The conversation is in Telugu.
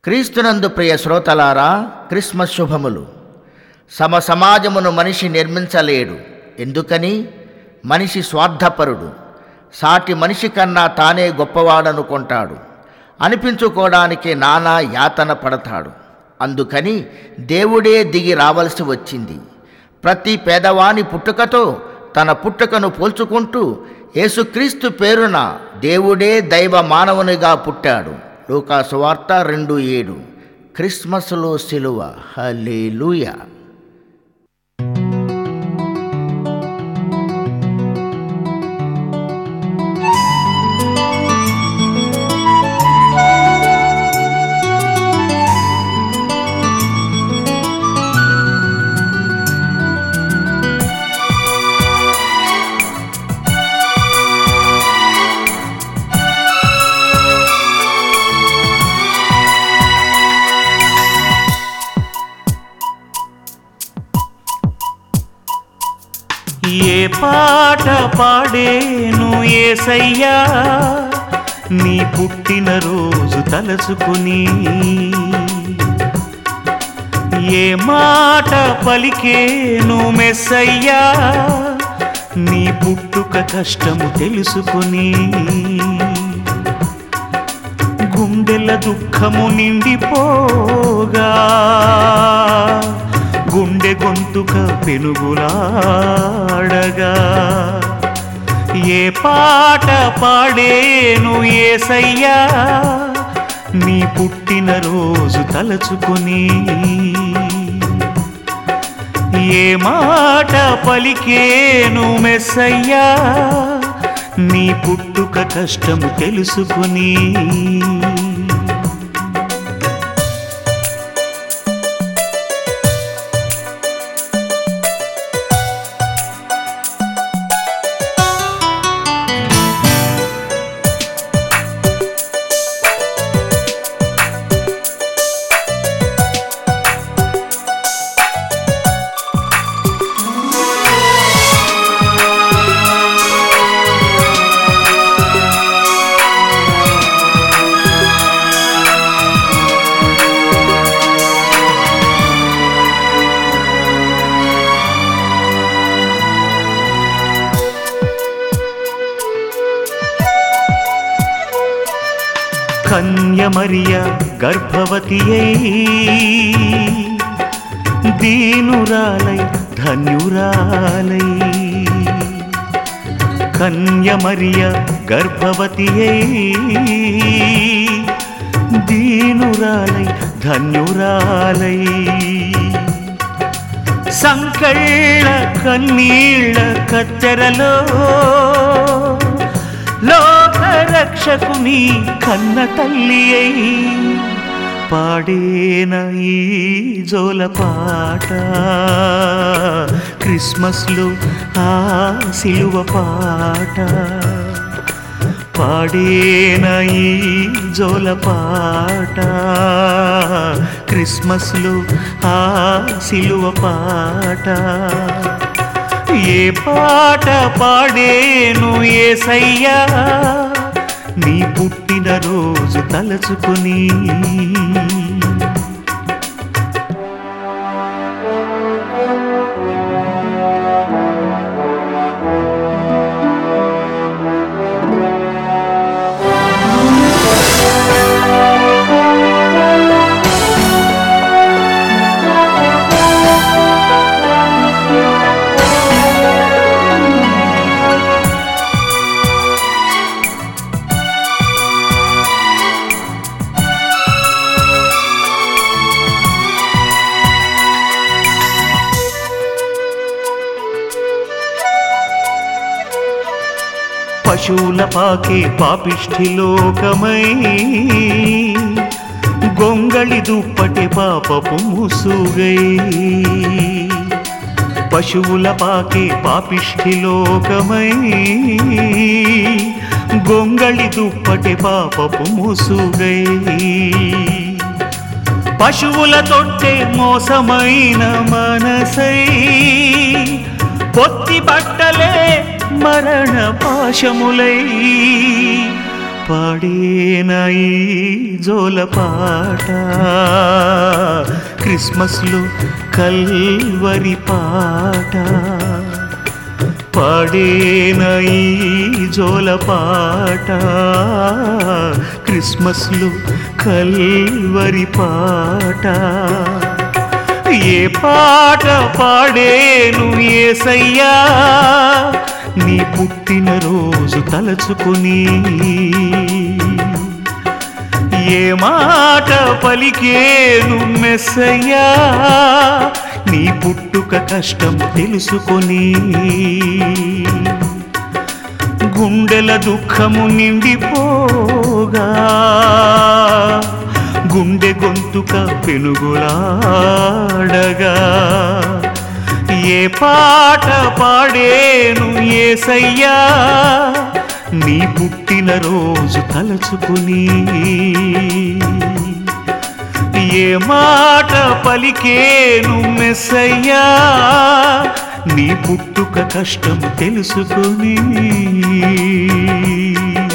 క్రీస్తునందు ప్రియ శ్రోతలారా, క్రిస్మస్ శుభములు. సమాజమును మనిషి నిర్మించలేడు. ఎందుకని? మనిషి స్వార్థపరుడు. సాటి మనిషి కన్నా తానే గొప్పవాడనుకుంటాడు. అనిపించుకోవడానికి నానా యాతన పడతాడు. అందుకని దేవుడే దిగి రావలసి వచ్చింది. ప్రతి పేదవాని పుట్టుకతో తన పుట్టుకను పోల్చుకుంటూ యేసుక్రీస్తు పేరున దేవుడే దైవ మానవునిగా పుట్టాడు. లూకా సువార్త 2:7. క్రిస్మస్లో సిలువ. హల్లెలూయా. ఏ పాట పాడేను యేసయ్యా నీ పుట్టినరోజు తలచుకుని, ఏ మాట పలికేను మెస్సయ్యా నీ పుట్టుక కష్టము తెలుసుకుని, గుండెల దుఃఖము నిండిపోగా గుండె గొంతుక పెనుగులాడగా, ఏ పాట పాడేను యేసయ్యా నీ పుట్టినరోజు తలచుకుని, ఏ మాట పలికేను మెస్సయ్యా నీ పుట్టుక కష్టము తెలుసుకుని. కన్యమరియ గర్భవతి అయి దీనురాలై ధన్యురాలై, కన్యమరియ గర్భవతి అయి దీనురాలై ధన్యురాలై, సంకళ్ళ కన్నీళ్ళ కత్తెరలో లోకరక్షకుని కన్న తల్లి అయి పాడేన ఈ జోల పాట, క్రిస్మస్లో ఆ సిలువ పాట, పాడేన ఈ జోల పాట, క్రిస్మస్లో ఆ సిలువ పాట, ఏ పాట పాడేను యేసయ్యా నీ పుట్టినరోజు తలచుకుని. పశువుల పాకే పాపిష్ఠి లోకమై గొంగళి దుప్పటి పాపపు ముసుగై, పశువుల పాకే పాపిష్ఠి లోకమై గొంగళి దుప్పటి పాపపు ముసుగై, పశువుల తొట్టె మోసమైన మనసై పొత్తి బట్టలే మరణ పాశములై పాడేనా ఈ జోలపాట క్రిస్మస్లో కల్వరి పాట పాడేనా ఈ జోలపాట క్రిస్మస్లో కల్వరి పాట ఏ పాట పాడేను యేసయ్యా నీ పుట్టినరోజు తలచుకుని ఏ మాట పలికేను మెస్సయ్యా నీ పుట్టుక కష్టం తెలుసుకొని గుండెల దుఃఖము నిండిపోగా గుండె గొంతుక పెనుగులాడగా ఏ పాట పాడేను యేసయ్యా నీ పుట్టినరోజు తలచుకుని ఏ మాట పలికేను మెస్సయ్యా నీ పుట్టుక కష్టం తెలుసుకుని